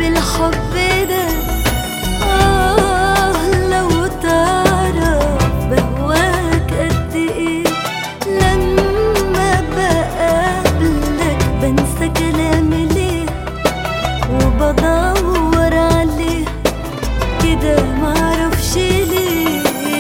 الحب ده. لو تعرف بهواك قد ايه، لما بقابلك بنسى كلامي ليه وبدور عليه كده معرفش ليه.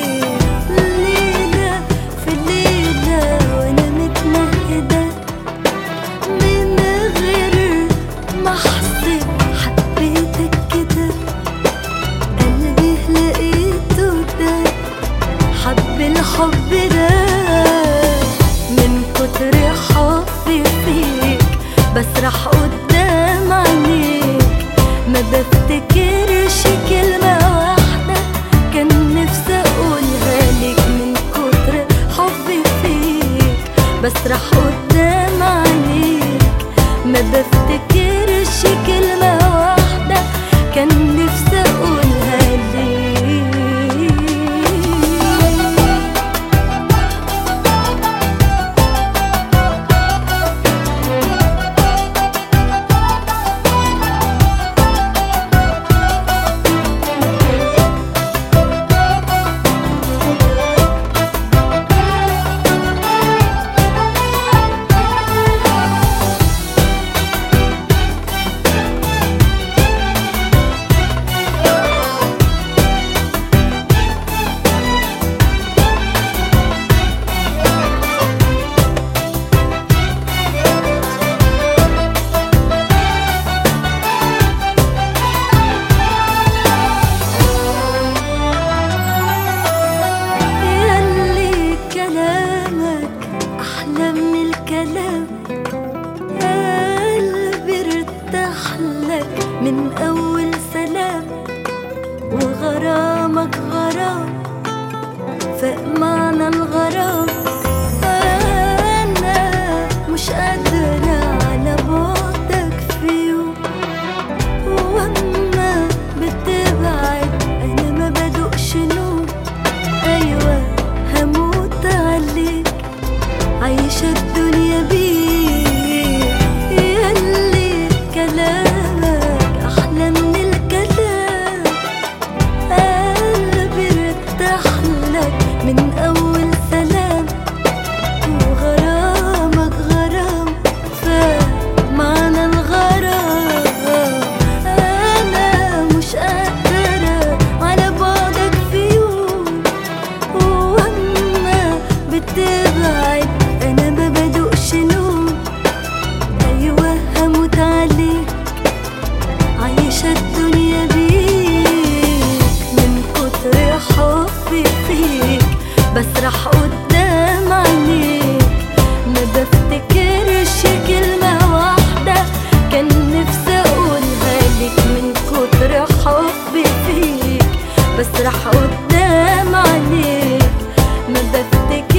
ليلة في ليلة وانا متنهدة من غير ما احسب حبيتك كده، قلبي لقيته ده حب الحب ده. من كتر حبي فيك بسرح قدام عينيك، ما بفتكرش كلمة واحدة كان نفسي اقولها ليك. من كتر حبي فيك بسرح قدام عينيك، ما بفتكرش كلمة واحدة كان نفسي اقولها ليك. قلبي ارتاح لك من أول سلام، وغرامك غرام فاق معنى الغرام. أنا مش قادرة على بعدك في يوم، وأما بتبعد أنا ما بدوقش نوم. أيوة هموت عليك عايشة الدنيا بيك، ياللي كلامك أحلى من الكلام. قلبي ارتاح لك من أول سلام، وغرامك غرام فمعنى الغرام. أنا مش قادرة على بعدك في يوم، وأما بتبعد أنا ما بدوقش نوم. أيوة هموت عليك عايشة الدنيا بيك. من كتر حبي فيك بسرح قدام عينيك، ما بفتكرش كلمة واحدة كان نفسي أقولها ليك. من كتر حبي فيك بسرح قدام عينيك، ما بفتكرش